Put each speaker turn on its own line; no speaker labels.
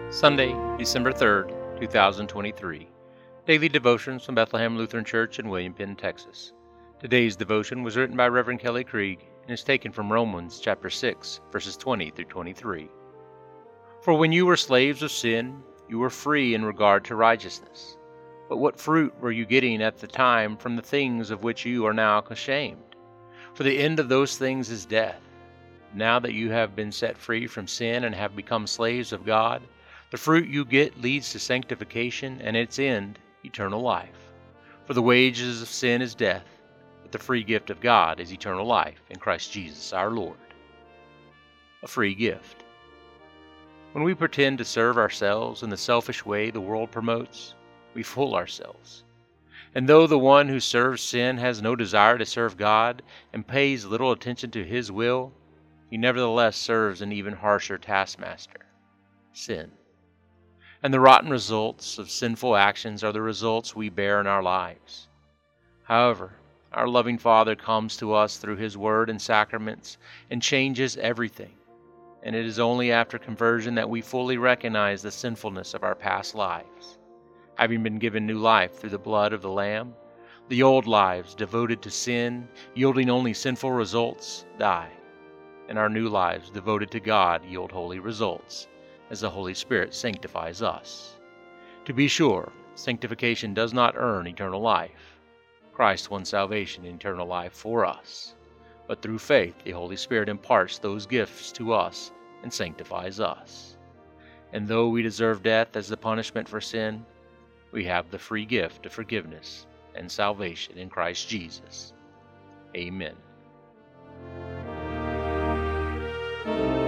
Sunday, December 3rd, 2023. Daily Devotions from Bethlehem Lutheran Church in William Penn, Texas. Today's devotion was written by Reverend Kelly Krieg and is taken from Romans chapter 6, verses 20 through 23. For when you were slaves of sin, you were free in regard to righteousness. But what fruit were you getting at the time from the things of which you are now ashamed? For the end of those things is death. Now that you have been set free from sin and have become slaves of God, the fruit you get leads to sanctification, and its end, eternal life. For the wages of sin is death, but the free gift of God is eternal life in Christ Jesus our Lord. A free gift. When we pretend to serve ourselves in the selfish way the world promotes, we fool ourselves. And though the one who serves sin has no desire to serve God and pays little attention to His will, he nevertheless serves an even harsher taskmaster, sin. And the rotten results of sinful actions are the results we bear in our lives. However, our loving Father comes to us through His Word and sacraments and changes everything. And it is only after conversion that we fully recognize the sinfulness of our past lives. Having been given new life through the blood of the Lamb, the old lives devoted to sin, yielding only sinful results, die. And our new lives devoted to God yield holy results, as the Holy Spirit sanctifies us. To be sure, sanctification does not earn eternal life. Christ won salvation and eternal life for us. But through faith, the Holy Spirit imparts those gifts to us and sanctifies us. And though we deserve death as the punishment for sin, we have the free gift of forgiveness and salvation in Christ Jesus. Amen.